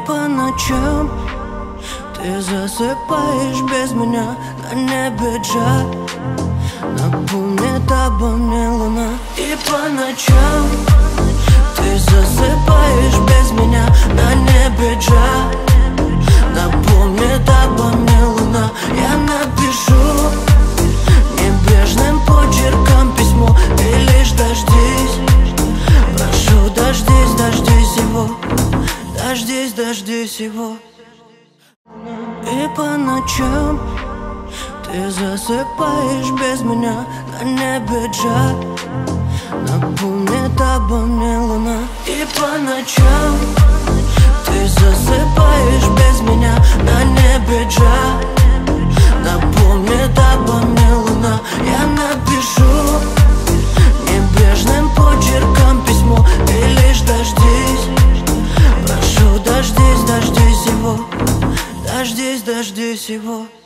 по ночам ты засыпаешь без меня, на небе джа, напомнит обо мне луна. И по ночам ты засыпаешь без меня, на небе джа, напомнит обо мне луна. Я напишу небрежным почерком письмо, ты лишь дождись, прошу, дождись, дождись его, дождись, дождись его. И по ночам ты засыпаешь без меня, на небе джа, напомнит обо мне луна. И по ночам ты засыпаешь без меня, на небе джа, напомнит обо мне луна. Я напишу небрежным почерком письмо, ты лишь дождись, прошу, дождись, дождись его, дождись, дождись его.